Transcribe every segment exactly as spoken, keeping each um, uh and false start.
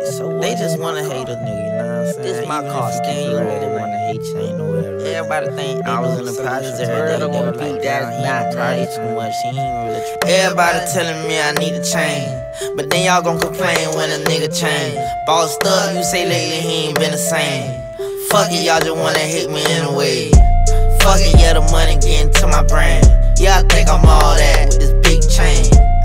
So they just wanna hate a nigga, you know what I'm saying? This my Even car, if you stand keep it you real, on, they man. wanna hate you, ain't nowhere. Everybody think they I was know in the some projects shit. every day, Word they on were the like, beat, damn, that's he not ain't party right. too much, he ain't really try. Everybody telling me I need a change, but then y'all gon' complain when a nigga change. Bossed up, you say lately he ain't been the same. Fuck it, y'all just wanna hit me anyway. Fuck it, yeah, the money getting to my brain. Yeah, I think I'm all that with this big chain.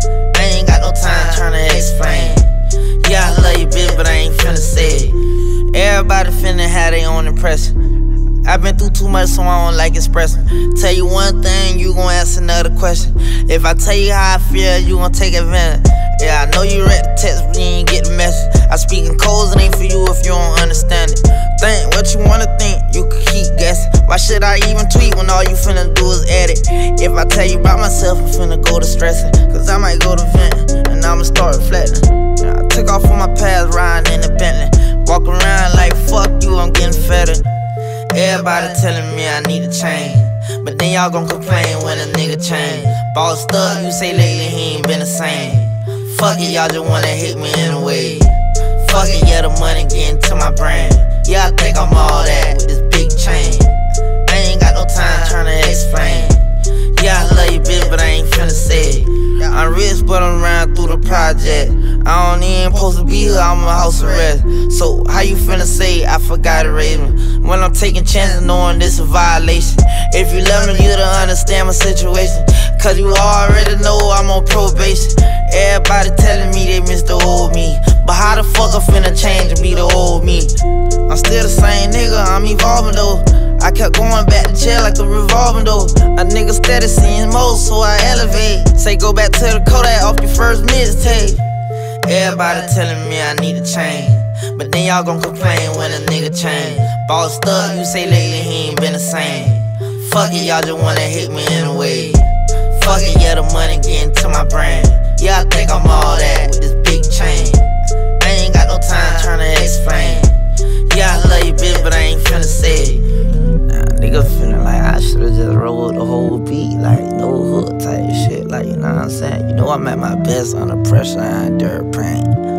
I ain't got no time tryna explain. Yeah, I love you, bitch, but I ain't finna say it. Everybody finna have their own impression. I've been through too much, so I don't like expressing. Tell you one thing, you gon' ask another question. If I tell you how I feel, you gon' take advantage. Yeah, I know you read the text, but you ain't get the message. I speak in codes, it ain't for you if you don't understand it. Think what you wanna think, you can keep guessing. Why should I even tweet when all you finna do is edit? If I tell you about myself, I'm finna go to stressing. Cause I might go to venting, and I'ma start reflecting. Yeah, I took off on my past riding in the Bentley. Walk around like fuck you, I'm getting fatter. Everybody telling me I need a change, but then y'all gon' complain when a nigga change. Bossed up, you say lately he ain't been the same. Fuck it, y'all just wanna hit me anyway. Fuck it, yeah, the money getting to my brain. Yeah, I think I'm all that with this big chain. I ain't got no time tryna explain. Yeah, I love you, bitch, but I ain't finna say it. I'm rich, but I'm riding through the project. I don't even supposed to be here, I'm a house arrest. So how you finna say I forgot to raise me when I'm taking chances knowing this a violation? If you love me, you'd understand my situation. Cause you already know I'm on probation. Everybody telling me they miss the old me, but how the fuck I finna change and be the old me? I'm still the same nigga, I'm evolving though. I kept going back to jail like a revolving door. A nigga steady seeing more, so I elevate. Say go back to the Kodak off your first mixtape. Everybody telling me I need a change, but then y'all gon' complain when a nigga change. Bossed up, you say lately he ain't been the same. Fuck it, y'all just wanna hit me anyway. Fuck it, yeah, the money getting to my brain. Yeah, I think I'm all that with this big chain. I ain't got no time tryna explain. Yeah, I love you, bitch, but I ain't finna say it. Nah, nigga feeling like I should've just rolled the whole beat, like no hook type shit, like, you know what I'm saying? You know I'm at my best under pressure and dirt pain.